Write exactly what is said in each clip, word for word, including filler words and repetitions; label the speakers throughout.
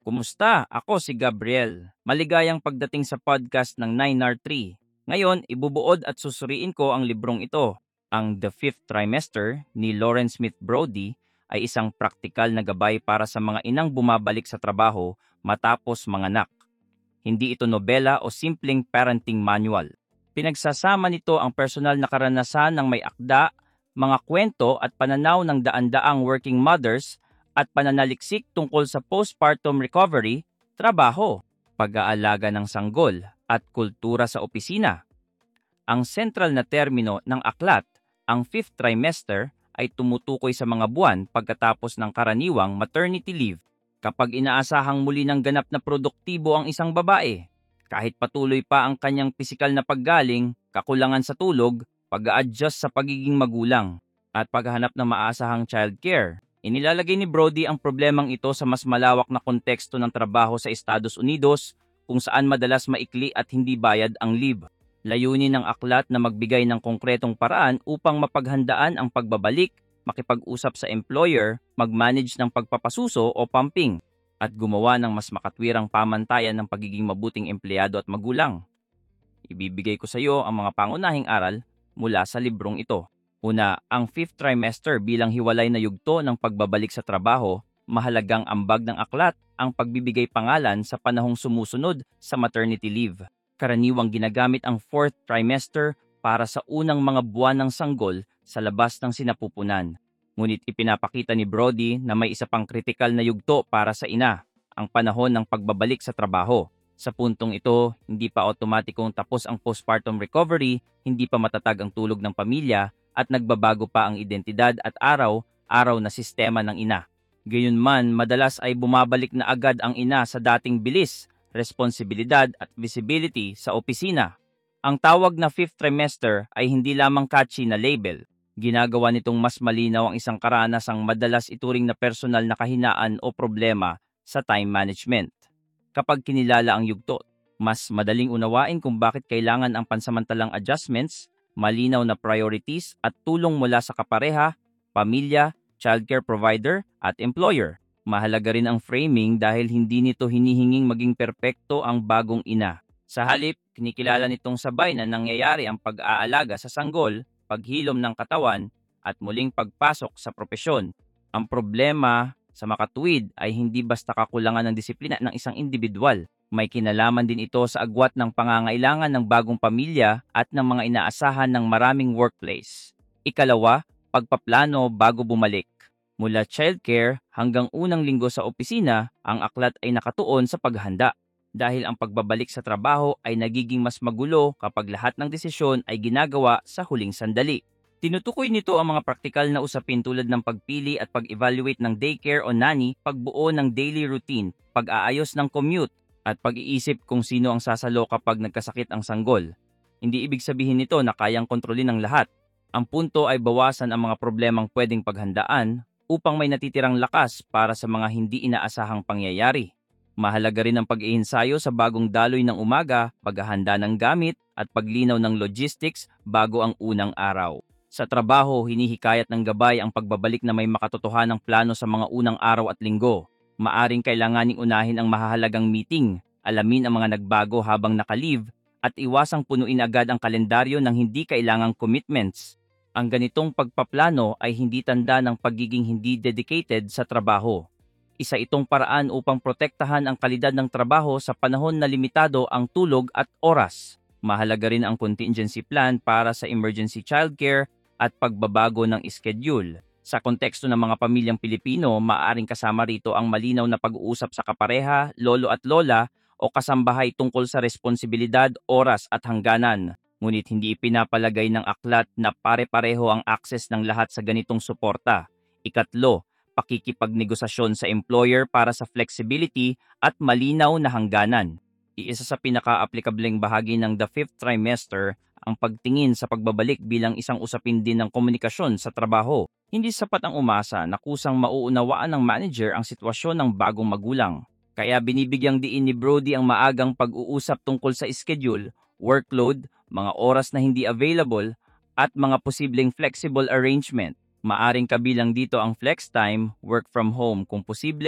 Speaker 1: Kumusta? Ako si Gabriel. Maligayang pagdating sa podcast ng nine R three. Ngayon, ibubuod at susuriin ko ang librong ito. Ang The Fifth Trimester ni Lawrence Smith Brody ay isang praktikal na gabay para sa mga inang bumabalik sa trabaho matapos manganak. Hindi ito nobela o simpleng parenting manual. Pinagsasama nito ang personal na karanasan ng may akda, mga kwento at pananaw ng daan-daang working mothers at pananaliksik tungkol sa postpartum recovery, trabaho, pag-aalaga ng sanggol at kultura sa opisina. Ang sentral na termino ng aklat, ang fifth trimester, ay tumutukoy sa mga buwan pagkatapos ng karaniwang maternity leave kapag inaasahang muli ng ganap na produktibo ang isang babae. Kahit patuloy pa ang kanyang pisikal na paggaling, kakulangan sa tulog, pag-a-adjust sa pagiging magulang, at paghahanap ng maasahang childcare. Inilalagay ni Brody ang problemang ito sa mas malawak na konteksto ng trabaho sa Estados Unidos kung saan madalas maikli at hindi bayad ang leave. Layunin ng aklat na magbigay ng konkretong paraan upang mapaghandaan ang pagbabalik, makipag-usap sa employer, mag-manage ng pagpapasuso o pumping, at gumawa ng mas makatwirang pamantayan ng pagiging mabuting empleyado at magulang. Ibibigay ko sa iyo ang mga pangunahing aral mula sa librong ito. Una, ang fifth trimester bilang hiwalay na yugto ng pagbabalik sa trabaho, mahalagang ambag ng aklat ang pagbibigay pangalan sa panahong sumusunod sa maternity leave. Karaniwang ginagamit ang fourth trimester para sa unang mga buwan ng sanggol sa labas ng sinapupunan. Ngunit ipinapakita ni Brody na may isa pang kritikal na yugto para sa ina, ang panahon ng pagbabalik sa trabaho. Sa puntong ito, hindi pa otomatikong tapos ang postpartum recovery, hindi pa matatag ang tulog ng pamilya, at nagbabago pa ang identidad at araw-araw na sistema ng ina. Gayunman, madalas ay bumabalik na agad ang ina sa dating bilis, responsibilidad at visibility sa opisina. Ang tawag na fifth trimester ay hindi lamang catchy na label. Ginagawa nitong mas malinaw ang isang karanasang madalas ituring na personal na kahinaan o problema sa time management. Kapag kinilala ang yugto, mas madaling unawain kung bakit kailangan ang pansamantalang adjustments, malinaw na priorities at tulong mula sa kapareha, pamilya, childcare provider at employer. Mahalaga rin ang framing dahil hindi nito hinihinging maging perpekto ang bagong ina. Sa halip, kinikilala nitong sabay na nangyayari ang pag-aalaga sa sanggol, paghilom ng katawan, at muling pagpasok sa propesyon. Ang problema sa makatuwid ay hindi basta kakulangan ng disiplina ng isang individual. May kinalaman din ito sa agwat ng pangangailangan ng bagong pamilya at ng mga inaasahan ng maraming workplace. Ikalawa, pagpaplano bago bumalik. Mula childcare hanggang unang linggo sa opisina, ang aklat ay nakatuon sa paghanda. Dahil ang pagbabalik sa trabaho ay nagiging mas magulo kapag lahat ng desisyon ay ginagawa sa huling sandali. Tinutukoy nito ang mga praktikal na usapin tulad ng pagpili at pag-evaluate ng daycare o nanny, pagbuo ng daily routine, pag-aayos ng commute, at pag-iisip kung sino ang sasalo kapag nagkasakit ang sanggol. Hindi ibig sabihin nito na kayang kontrolin ang lahat. Ang punto ay bawasan ang mga problemang pwedeng paghandaan upang may natitirang lakas para sa mga hindi inaasahang pangyayari. Mahalaga rin ang pag-iensayo sa bagong daloy ng umaga, paghahanda ng gamit, at paglinaw ng logistics bago ang unang araw. Sa trabaho, hinihikayat ng gabay ang pagbabalik na may makatotohanang plano sa mga unang araw at linggo. Maaring kailanganing unahin ang mahahalagang meeting, alamin ang mga nagbago habang naka-leave, at iwasang punuin agad ang kalendaryo ng hindi kailangang commitments. Ang ganitong pagpaplano ay hindi tanda ng pagiging hindi dedicated sa trabaho. Isa itong paraan upang protektahan ang kalidad ng trabaho sa panahon na limitado ang tulog at oras. Mahalaga rin ang contingency plan para sa emergency childcare at pagbabago ng schedule. Sa konteksto ng mga pamilyang Pilipino, maaaring kasama rito ang malinaw na pag-uusap sa kapareha, lolo at lola o kasambahay tungkol sa responsibilidad, oras at hangganan. Ngunit hindi ipinapalagay ng aklat na pare-pareho ang access ng lahat sa ganitong suporta. Ikatlo, pakikipagnegosasyon sa employer para sa flexibility at malinaw na hangganan. Iisa sa pinaka-aplikableng bahagi ng the fifth trimester ang pagtingin sa pagbabalik bilang isang usapin din ng komunikasyon sa trabaho. Hindi sapat ang umasa na kusang mauunawaan ng manager ang sitwasyon ng bagong magulang. Kaya binibigyang diin ni Brody ang maagang pag-uusap tungkol sa schedule, workload, mga oras na hindi available, at mga posibleng flexible arrangement. Maaring kabilang dito ang flex time, work from home kung posible,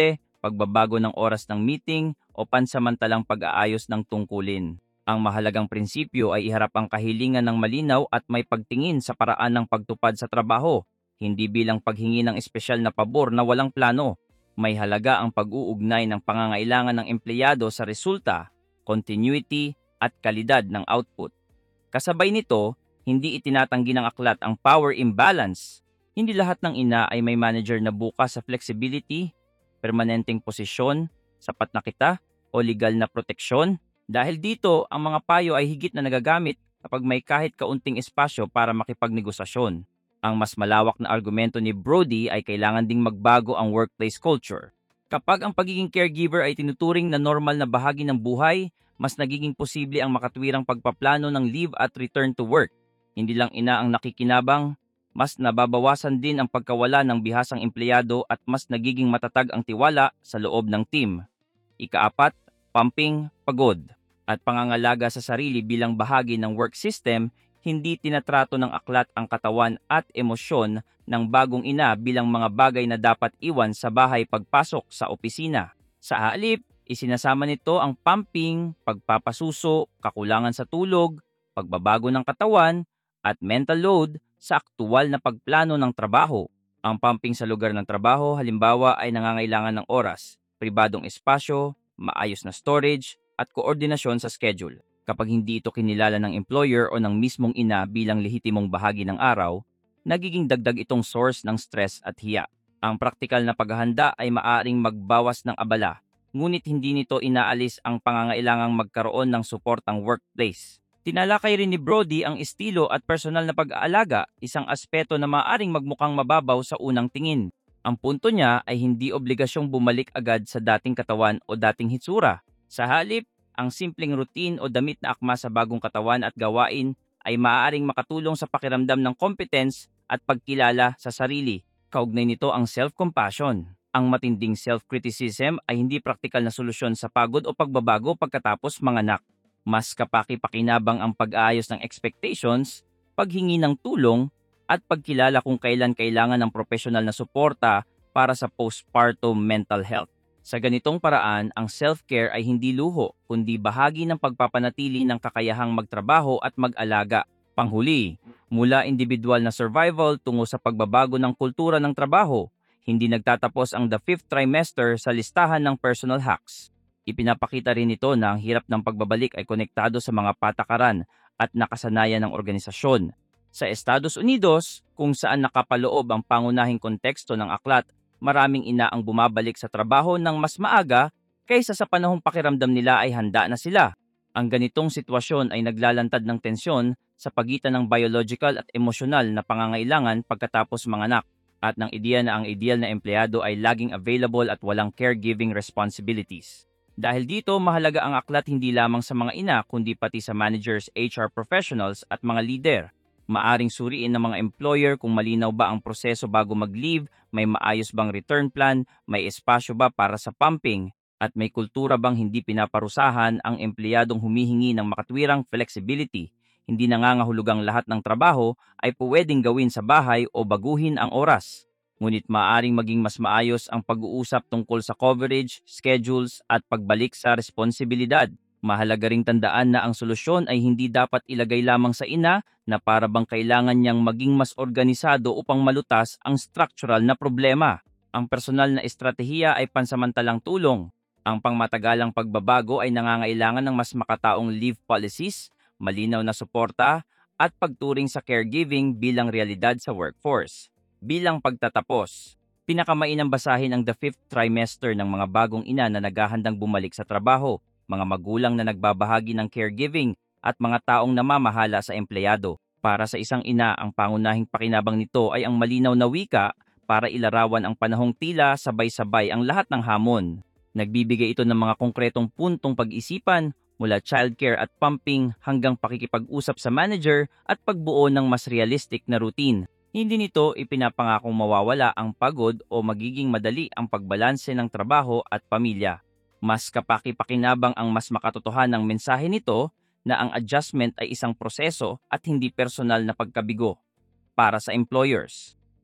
Speaker 1: pagbabago ng oras ng meeting o pansamantalang pag-aayos ng tungkulin. Ang mahalagang prinsipyo ay iharap ang kahilingan ng malinaw at may pagtingin sa paraan ng pagtupad sa trabaho, hindi bilang paghingi ng espesyal na pabor na walang plano. May halaga ang pag-uugnay ng pangangailangan ng empleyado sa resulta, continuity, at kalidad ng output. Kasabay nito, hindi itinatanggi ng aklat ang power imbalance. Hindi lahat ng ina ay may manager na bukas sa flexibility, permanenteng posisyon, sapat na kita, o legal na proteksyon. Dahil dito, ang mga payo ay higit na nagagamit kapag may kahit kaunting espasyo para makipagnegosasyon. Ang mas malawak na argumento ni Brody ay kailangan ding magbago ang workplace culture. Kapag ang pagiging caregiver ay tinuturing na normal na bahagi ng buhay, mas nagiging posible ang makatwirang pagpaplano ng leave at return to work. Hindi lang ina ang nakikinabang, mas nababawasan din ang pagkawala ng bihasang empleyado at mas nagiging matatag ang tiwala sa loob ng team. Ikaapat, pumping, pagod, at pangangalaga sa sarili bilang bahagi ng work system. Hindi tinatrato ng aklat ang katawan at emosyon ng bagong ina bilang mga bagay na dapat iwan sa bahay pagpasok sa opisina. Sa halip, isinasama nito ang pumping, pagpapasuso, kakulangan sa tulog, pagbabago ng katawan, at mental load sa aktuwal na pagplano ng trabaho. Ang pumping sa lugar ng trabaho halimbawa ay nangangailangan ng oras, pribadong espasyo, maayos na storage, at koordinasyon sa schedule. Kapag hindi ito kinilala ng employer o ng mismong ina bilang lehitimong bahagi ng araw, nagiging dagdag itong source ng stress at hiya. Ang praktikal na paghahanda ay maaaring magbawas ng abala, ngunit hindi nito inaalis ang pangangailangang magkaroon ng suportang workplace. Tinalakay rin ni Brody ang estilo at personal na pag-aalaga, isang aspeto na maaaring magmukhang mababaw sa unang tingin. Ang punto niya ay hindi obligasyong bumalik agad sa dating katawan o dating hitsura. Sa halip, ang simpleng routine o damit na akma sa bagong katawan at gawain ay maaaring makatulong sa pakiramdam ng competence at pagkilala sa sarili. Kaugnay nito ang self-compassion. Ang matinding self-criticism ay hindi praktikal na solusyon sa pagod o pagbabago pagkatapos manganak. Mas kapaki-pakinabang ang pag-aayos ng expectations, paghingi ng tulong, at pagkilala kung kailan kailangan ng profesional na suporta para sa postpartum mental health. Sa ganitong paraan, ang self-care ay hindi luho, kundi bahagi ng pagpapanatili ng kakayahang magtrabaho at mag-alaga. Panghuli, mula individual na survival tungo sa pagbabago ng kultura ng trabaho, hindi nagtatapos ang the fifth trimester sa listahan ng personal hacks. Ipinapakita rin ito na ang hirap ng pagbabalik ay konektado sa mga patakaran at nakasanayan ng organisasyon. Sa Estados Unidos, kung saan nakapaloob ang pangunahing konteksto ng aklat, maraming ina ang bumabalik sa trabaho ng mas maaga kaysa sa panahong pakiramdam nila ay handa na sila. Ang ganitong sitwasyon ay naglalantad ng tensyon sa pagitan ng biological at emosyonal na pangangailangan pagkatapos manganak, at ng ideya na ang ideal na empleyado ay laging available at walang caregiving responsibilities. Dahil dito, mahalaga ang aklat hindi lamang sa mga ina kundi pati sa managers, H R professionals at mga leader. Maaring suriin ng mga employer kung malinaw ba ang proseso bago mag-leave, may maayos bang return plan, may espasyo ba para sa pumping, at may kultura bang hindi pinaparusahan ang empleyadong humihingi ng makatwirang flexibility. Hindi nangangahulugang lahat ng trabaho ay pwedeng gawin sa bahay o baguhin ang oras. Ngunit maaaring maging mas maayos ang pag-uusap tungkol sa coverage, schedules, at pagbalik sa responsibilidad. Mahalaga ring tandaan na ang solusyon ay hindi dapat ilagay lamang sa ina na para bang kailangan niyang maging mas organisado upang malutas ang structural na problema. Ang personal na estratehiya ay pansamantalang tulong. Ang pangmatagalang pagbabago ay nangangailangan ng mas makataong leave policies, malinaw na suporta, at pagturing sa caregiving bilang realidad sa workforce. Bilang pagtatapos, pinakamainam basahin ang the fifth trimester ng mga bagong ina na naghahandang bumalik sa trabaho, mga magulang na nagbabahagi ng caregiving, at mga taong namamahala sa empleyado. Para sa isang ina, ang pangunahing pakinabang nito ay ang malinaw na wika para ilarawan ang panahong tila sabay-sabay ang lahat ng hamon. Nagbibigay ito ng mga konkretong puntong pag-isipan mula childcare at pumping hanggang pakikipag-usap sa manager at pagbuo ng mas realistic na routine. Hindi nito ipinapangakong mawawala ang pagod o magiging madali ang pagbalanse ng trabaho at pamilya. Mas kapaki-pakinabang ang mas makatotohanang mensahe nito na ang adjustment ay isang proseso at hindi personal na pagkabigo. Para sa employers,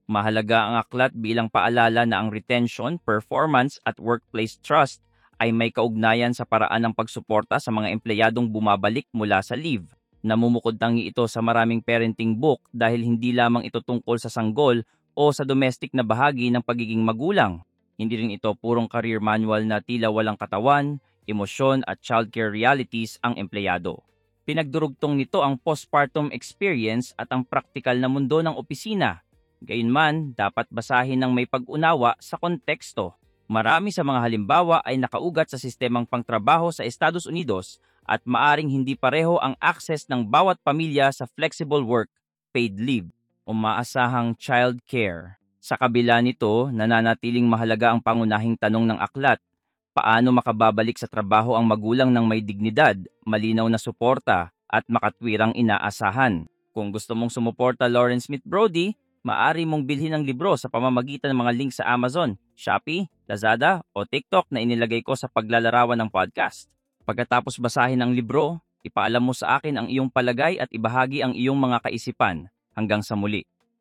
Speaker 1: Mahalaga ang aklat bilang paalala na ang retention, performance at workplace trust ay may kaugnayan sa paraan ng pagsuporta sa mga empleyadong bumabalik mula sa leave. Namumukod tangi ito sa maraming parenting book dahil hindi lamang ito tungkol sa sanggol o sa domestic na bahagi ng pagiging magulang. Hindi rin ito purong career manual na tila walang katawan, emosyon at childcare realities ang empleyado. Pinagdurugtong nito ang postpartum experience at ang praktikal na mundo ng opisina. Gayunman, dapat basahin ng may pag-unawa sa konteksto. Marami sa mga halimbawa ay nakaugat sa sistemang pangtrabaho sa Estados Unidos at maaring hindi pareho ang access ng bawat pamilya sa flexible work, paid leave, o maasahang child care. Sa kabila nito, nananatiling mahalaga ang pangunahing tanong ng aklat: paano makababalik sa trabaho ang magulang ng may dignidad, malinaw na suporta, at makatwirang inaasahan? Kung gusto mong sumuporta Lawrence Smith Brody, maaari mong bilhin ang libro sa pamamagitan ng mga link sa Amazon, Shopee, Lazada o TikTok na inilagay ko sa paglalarawan ng podcast. Pagkatapos basahin ang libro, ipaalam mo sa akin ang iyong palagay at ibahagi ang iyong mga kaisipan. Hanggang sa muli.